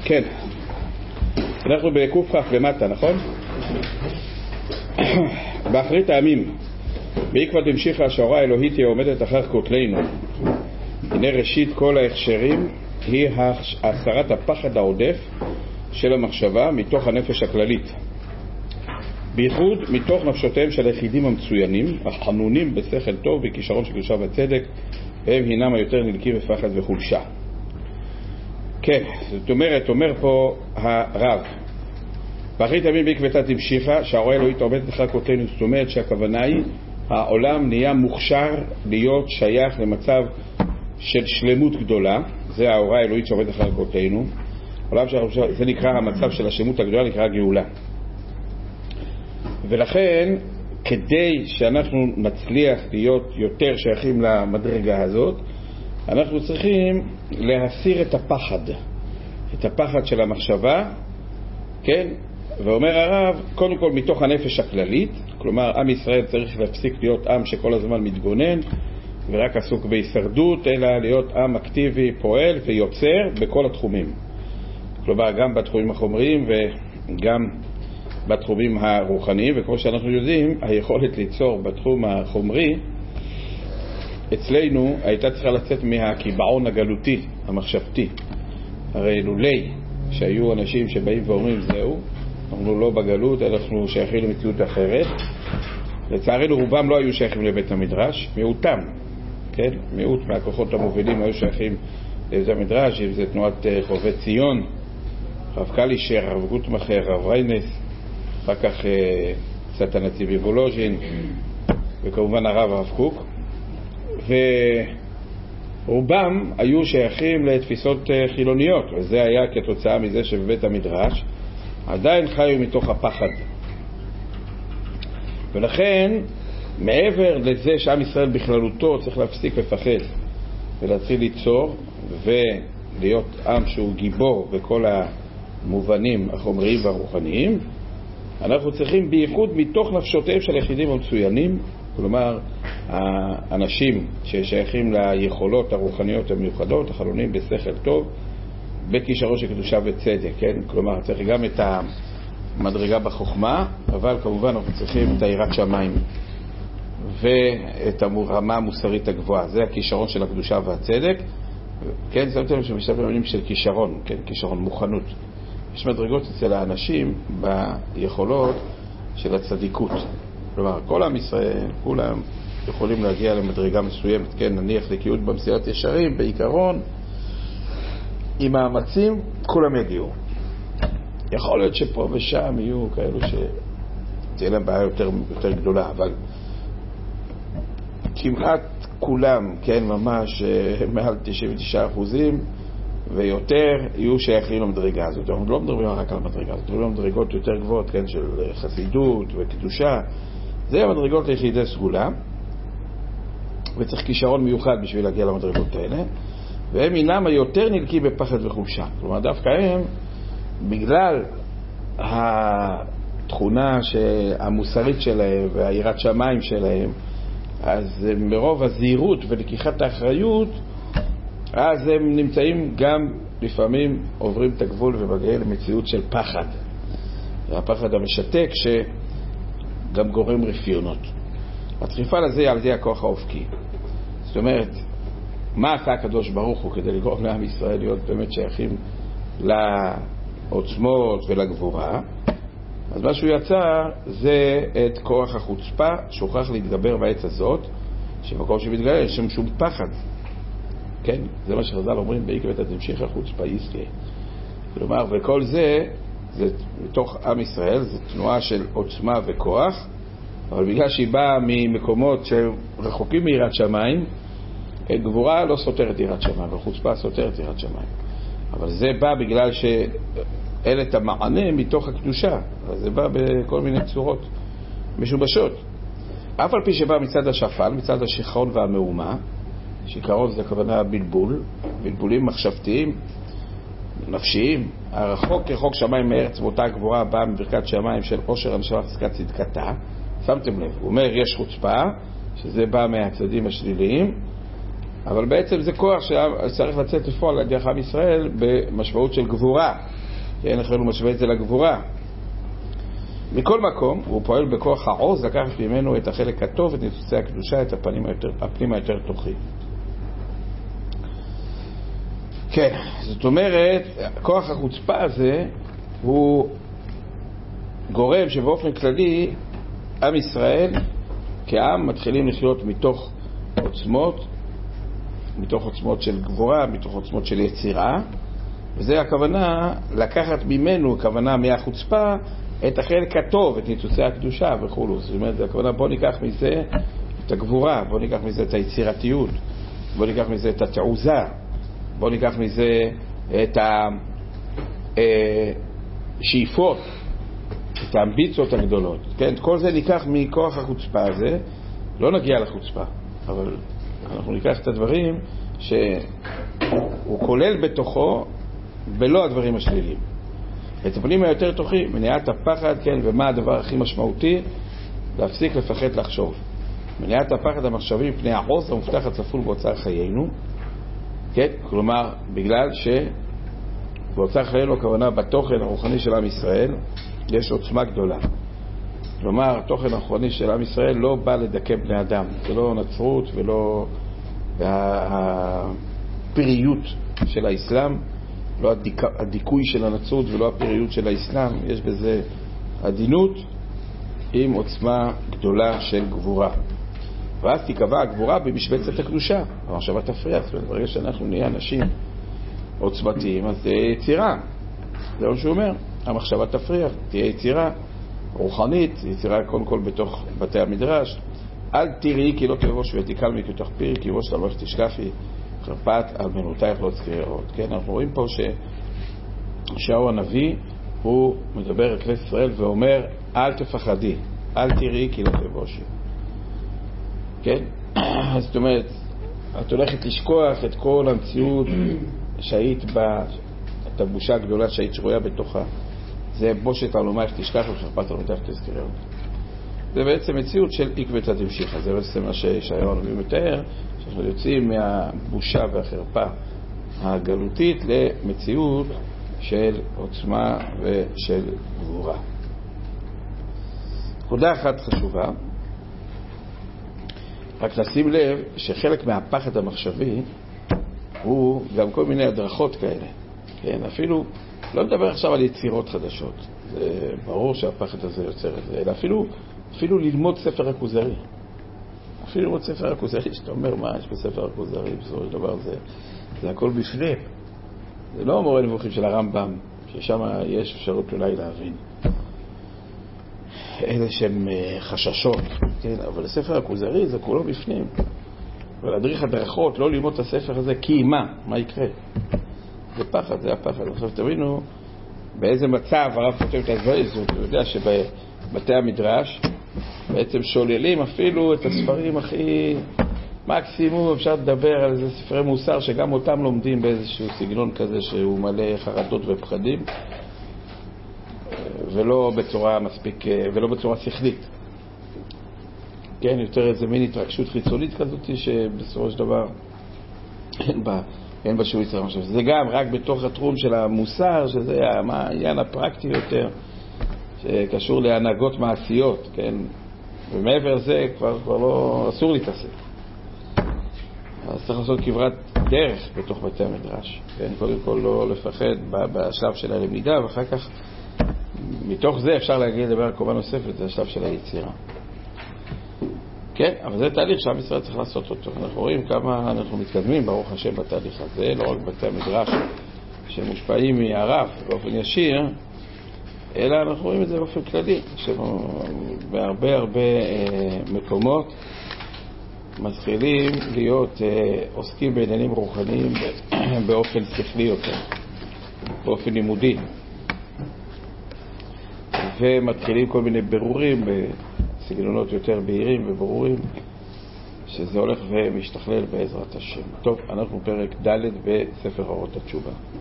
כן, אנחנו בקופח למטה, נכון? באחרית הימים, בעקבות המשיכה שההוראה האלוהית היא עומדת אחר כותלינו. הנה ראשית כל ההכשרים היא הסרת הפחד העודף של המחשבה מתוך הנפש הכללית, בייחוד מתוך נפשותיהם של היחידים המצוינים, החנונים בשכל טוב וכישרון של קדושה וצדק, והם הינם היותר נלקים בפחד וחולשה. כן, זאת אומרת, אומר פה הרב, באחרית הימים בעקבותא דמשיחא שההוראה האלוהית עומדת אחר כותלינו, זאת אומרת שהכוונה היא העולם נהיה מוכשר להיות שייך למצב של שלמות גדולה. זה ההוראה האלוהית שעומדת אחר כותלינו. זה נקרא המצב של השלמות הגדולה, נקרא גאולה. ולכן כדי שאנחנו נצליח להיות יותר שייכים למדרגה הזאת, אנחנו צריכים להסיר את הפחד של המחשבה, כן? ואומר הרב, קודם כל מתוך הנפש הכללית, כלומר עם ישראל צריך להפסיק להיות עם שכל הזמן מתגונן ורק עסוק בהישרדות, אלא להיות עם אקטיבי, פועל ויוצר בכל התחומים, כלומר גם בתחומים החומריים וגם בתחומים הרוחניים. וכמו שאנחנו יודעים, היכולת ליצור בתחום החומרי אצלנו הייתה צריכה לצאת מהקיבעון הגלותי המחשבתי. הרי לולי שהיו אנשים שבאים ואומרים זהו, אנחנו לא בגלות, אנחנו שייכים למציאות אחרת, לצערנו רובם לא היו שייכים לבית המדרש, מיעוטם, כן? מיעוט מהכוחות המובילים היו שייכים לבית המדרש, אם זה תנועת חובבי ציון, רב קלישר, רב גוטמכר, רב ריינס, אחר כך קצת הנציב וולוז'ין, וכמובן הרב קוק, ורובם היו שייכים לתפיסות חילוניות, וזה היה כתוצאה מזה שבבית המדרש עדיין חיו מתוך הפחד. ולכן מעבר לזה שעם ישראל בכללותו צריך להפסיק לפחד ולהתחיל ליצור ולהיות עם שהוא גיבור בכל המובנים החומריים והרוחניים, אנחנו צריכים בייחוד מתוך נפשותיהם של היחידים המצוינים, כלומר האנשים ששייכים ליכולות הרוחניות המיוחדות, החלונים בשכל טוב, בכישרון של קדושה וצדק, כן? כלומר צריך גם את המדרגה בחוכמה, אבל כמובן אנחנו צריכים את היראת שמיים ואת הרמה המוסרית הגבוהה. זה הכישרון של הקדושה והצדק. כן, שמתם לב שמשתמשים במילים של כישרון, כן? כישרון, מוכנות. יש מדרגות אצל האנשים ביכולות של הצדיקות. כלומר, כל עם ישראל, כולם יכולים להגיע למדרגה מסוימת, כן? נניח לקיות במסירת ישרים, בעיקרון עם מאמצים כולם יגיעו. יכול להיות שפה ושם יהיו כאלו שתהיה להם בעיה יותר גדולה, אבל כמעט כולם, כן, ממש מעל 99% ויותר יהיו שייכים למדרגה הזאת. אנחנו לא מדברים רק על המדרגה הזאת, מדברים על מדרגות יותר גבוהות, כן, של חסידות וקדושה. זה המדרגות ליחידי סגולה, וצריך כישרון מיוחד בשביל להגיע למדרגות האלה, והם אינם היותר נלקים בפחד וחולשה. כלומר, דווקא הם, בגלל התכונה המוסרית שלהם והיראת שמיים שלהם, אז מרוב הזהירות ולקיחת האחריות, אז הם נמצאים גם לפעמים עוברים את הגבול ומגיעים למציאות של פחד. הפחד המשתק שגם גורם רפיונות. הדחיפה לזה על זה הכוח האופקי. זאת אומרת, מה עשה הקדוש ברוך הוא כדי לגרום לעם ישראל להיות באמת שייכים לעוצמות ולגבורה? אז מה שהוא יצר זה את כוח החוצפה שהוכרח להתגבר בעץ הזאת, שבמקום שמתגלה יש שם שום פחד. כן? זה מה שחז"ל אומרים בעקבותא דמשיחא חוצפה יסקה. כלומר, וכל זה מתוך עם ישראל, זה תנועה של עוצמה וכוח, אבל בגלל שהיא באה ממקומות שרחוקים מיראת שמיים, גבורה לא סותרת יראת שמיים, וחוצפה סותרת יראת שמיים. אבל זה בא בגלל שאין את המענה מתוך הקדושה, אז זה בא בכל מיני צורות משובשות. אף על פי שבא מצד השפל, מצד השיכרון והמהומה, שיכרון זה הכוונה בלבולים מחשבתיים, נפשיים, הרחוק כחוק שמיים מארץ באותה גבורה באה מברכת שמיים של עושר הנשמה חזקת צדקתה. שמתם לב, הוא אומר יש חוצפה, שזה בא מהצדדים השליליים, אבל בעצם זה כוח שצריך לצאת לפועל על ידי עם ישראל במשמעות של גבורה. כן, לכן הוא משווה את זה לגבורה. מכל מקום, הוא פועל בכוח העוז לקחת ממנו את החלק הטוב, את ניצוצי הקדושה, את הפנים היותר תוכי. כן, זאת אומרת, כוח החוצפה הזה הוא גורם שבאופן כללי עם ישראל כעם מתחילים לחיות מתוך עוצמות של גבורה, מתוך עוצמות של יצירה, וזה הכוונה לקחת ממנו, הכוונה מהחוצפה, את החלק הטוב, את ניצוצי הקדושה וכו'. זאת אומרת, זה הכוונה, בוא ניקח מזה את הגבורה, בוא ניקח מזה את היצירתיות, בוא ניקח מזה את התעוזה, בוא ניקח מזה את השאיפות, את האמביציות הגדולות. כן, כל זה ניקח מכוח החוצפה הזה, לא נגיע לחוצפה, אבל אנחנו ניקח את הדברים שהוא כולל בתוכו ולא הדברים השליליים. את הפנים היותר תוכי, מניעת הפחד, כן, ומה הדבר הכי משמעותי? להפסיק לפחד לחשוב. מניעת הפחד המחשבי מפני העוז המובטח הצפול באוצר חיינו, כן, כלומר, בגלל שבאוצר חיינו הכוונה בתוכן הרוחני של עם ישראל, יש עוצמה גדולה. כלומר, התוכן הרוחני של עם ישראל לא בא לדכא בני אדם. זה לא נצרות ולא הפריות של האסלאם, לא הדיכוי של הנצרות ולא הפריות של האסלאם. יש בזה עדינות עם עוצמה גדולה של גבורה. ואז תיקבע הגבורה במשבצת הקדושה. המחשבה תפריע. זאת אומרת, ברגע שאנחנו נהיה אנשים עוצמתיים, אז זה יצירה. זה מה שהוא אומר. המחשבה תפריע, תהיה יצירה רוחנית, יצירה קודם כל בתוך בתי המדרש. אל תראי כי לא תבוש ותיקל מכתוך פירי, כי בוש תלמך תשקפי, חרפת על מנותייך לא צעירות. כן, אנחנו רואים פה שישעיהו הנביא, הוא מדבר לכנסת ישראל ואומר, אל תפחדי, אל תראי כי לא תבושי. כן? זאת אומרת, את הולכת לשכוח את כל המציאות שהיית בה, את הבושה הגדולה שהיית שרויה בתוכה. זה בושת על אומייך תשכח וחרפת על מנותייך תזכרי אותה. זה בעצם מציאות של עקבת הדמשיכה. זה בעצם מה שישעיהו הנביא מתאר, שאנחנו יוצאים מהבושה והחרפה הגלותית למציאות של עוצמה ושל גבורה. נקודה אחת חשובה, רק נשים לב שחלק מהפחד המחשבי הוא גם כל מיני הדרכות כאלה. כן, אפילו לא מדבר עכשיו על יצירות חדשות. זה ברור שהפחד הזה יוצר את זה, אלא אפילו ללמוד ספר הכוזרי. אפילו ללמוד ספר הכוזרי, שאתה אומר מה יש בספר הכוזרי, בסופו של דבר זה הכל בפנים. זה לא מורה נבוכים של הרמב"ם, ששם יש אפשרות אולי להבין אלה שהם חששות, כן? אבל הספר הכוזרי זה כולו בפנים. ולהדריך הדרכות, לא ללמוד את הספר הזה, כי מה יקרה? זה פחד, זה הפחד. עכשיו תבינו באיזה מצב הרב כותב את הדברים, זאת הוא יודע שבתי המדרש בעצם שוללים אפילו את הספרים הכי מקסימום. אפשר לדבר על איזה ספרי מוסר שגם אותם לומדים באיזשהו סגנון כזה שהוא מלא חרדות ופחדים, ולא בצורה מספיק, ולא בצורה שכלית. כן, יותר איזה מין התרגשות חיצונית כזאת שבסופו של דבר אין בה שום יצרה משהו. זה גם רק בתוך התחום של המוסר, שזה העניין הפרקטי יותר, שקשור להנהגות מעשיות, כן? ומעבר זה כבר לא אסור להתעסק. אז צריך לעשות כברת דרך בתוך בתי המדרש. כן? קודם כל לא לפחד בשלב של הלמידה, ואחר כך מתוך זה אפשר להגיד לדבר על קומה נוספת, זה השלב של היצירה. כן, אבל זה תהליך שעם ישראל צריך לעשות אותו. אנחנו רואים כמה אנחנו מתקדמים ברוך השם בתהליך הזה, לא רק בתי המדרש שמושפעים מהרב באופן ישיר, אלא אנחנו רואים את זה באופן כללי, שבהרבה מקומות מתחילים להיות עוסקים בעניינים רוחניים באופן שכלי יותר, באופן לימודי, ומתחילים כל מיני ברורים בסגנונות יותר בהירים וברורים, שזה הולך ומשתכלל בעזרת השם. טוב, אנחנו פרק ד' בספר אורות התשובה.